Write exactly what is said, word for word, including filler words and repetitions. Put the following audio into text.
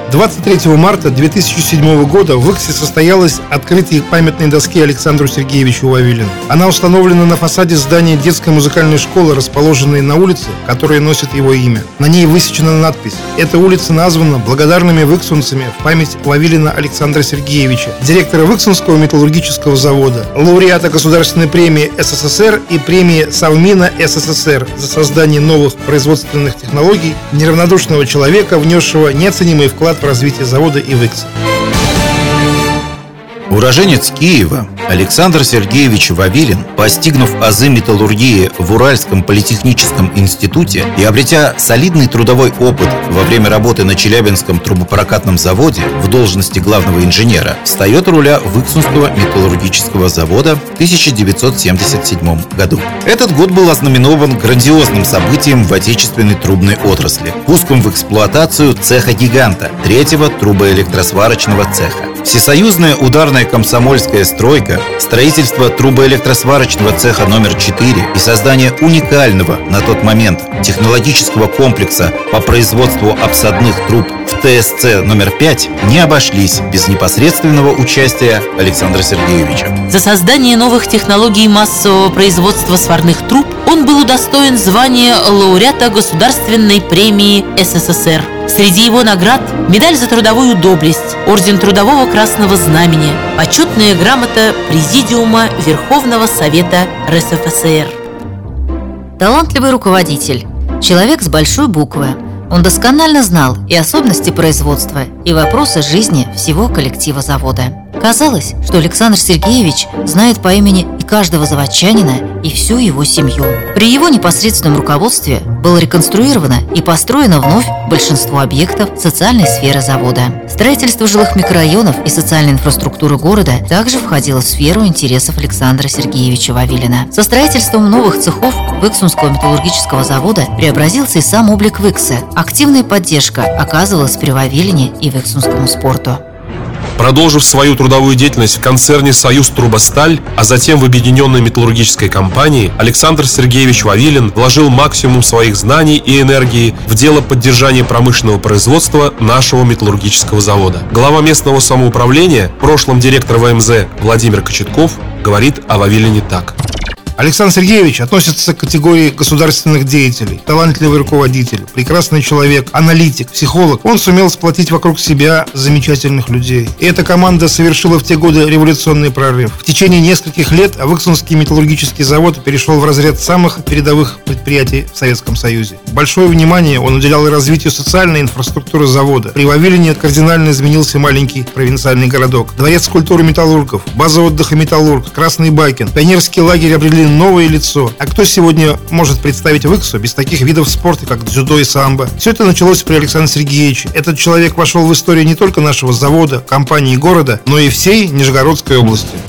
двадцать третьего марта две тысячи седьмого года в Иксе состоялось открытие памятной доски Александру Сергеевичу Вавилину. Она установлена на фасаде здания детской музыкальной школы, расположенной на улице, которая носит его имя. На ней высечена надпись: «Эта улица названа благодарными выксунцами в память Вавилина Александра Сергеевича, директора Выксунского металлургического завода, лауреата Государственной премии СССР и премии Совмина СССР за создание новых производственных технологий, неравнодушного человека, внесшего неоценимый вклад в развитие завода и Икса». Уроженец Киева Александр Сергеевич Вавилин, постигнув азы металлургии в Уральском политехническом институте и обретя солидный трудовой опыт во время работы на Челябинском трубопрокатном заводе в должности главного инженера, встает у руля Выксунского металлургического завода в тысяча девятьсот семьдесят седьмом году. Этот год был ознаменован грандиозным событием в отечественной трубной отрасли – пуском в эксплуатацию цеха-гиганта, третьего трубоэлектросварочного цеха. Всесоюзная ударная комсомольская стройка, строительство трубоэлектросварочного цеха номер четыре и создание уникального на тот момент технологического комплекса по производству обсадных труб в ТСЦ номер пять не обошлись без непосредственного участия Александра Сергеевича. За создание новых технологий массового производства сварных труб он был удостоен звания лауреата Государственной премии СССР. Среди его наград – медаль за трудовую доблесть, орден Трудового Красного Знамени, почетная грамота Президиума Верховного Совета РСФСР. Талантливый руководитель, человек с большой буквы. Он досконально знал и особенности производства, и вопросы жизни всего коллектива завода. Казалось, что Александр Сергеевич знает по имени и каждого заводчанина, и всю его семью. При его непосредственном руководстве было реконструировано и построено вновь большинство объектов социальной сферы завода. Строительство жилых микрорайонов и социальной инфраструктуры города также входило в сферу интересов Александра Сергеевича Вавилина. Со строительством новых цехов Выксунского металлургического завода преобразился и сам облик Икса. Активная поддержка оказывалась при Вавилине и Выксунскому спорту. Продолжив свою трудовую деятельность в концерне «Союз Трубосталь», а затем в объединенной металлургической компании, Александр Сергеевич Вавилин вложил максимум своих знаний и энергии в дело поддержания промышленного производства нашего металлургического завода. Глава местного самоуправления, в прошлом директор ВМЗ Владимир Кочетков, говорит о Вавилине так. Александр Сергеевич относится к категории государственных деятелей. Талантливый руководитель, прекрасный человек, аналитик, психолог. Он сумел сплотить вокруг себя замечательных людей. И эта команда совершила в те годы революционный прорыв. В течение нескольких лет Выксунский металлургический завод перешел в разряд самых передовых предприятий в Советском Союзе. Большое внимание он уделял и развитию социальной инфраструктуры завода. При Вавилине кардинально изменился маленький провинциальный городок. Дворец культуры металлургов, база отдыха «Металлург», Красный Бакин, пионерский лагерь обрели новое лицо. А кто сегодня может представить Иксу без таких видов спорта, как дзюдо и самбо? Все это началось при Александре Сергеевиче. Этот человек вошел в историю не только нашего завода, компании и города, но и всей Нижегородской области.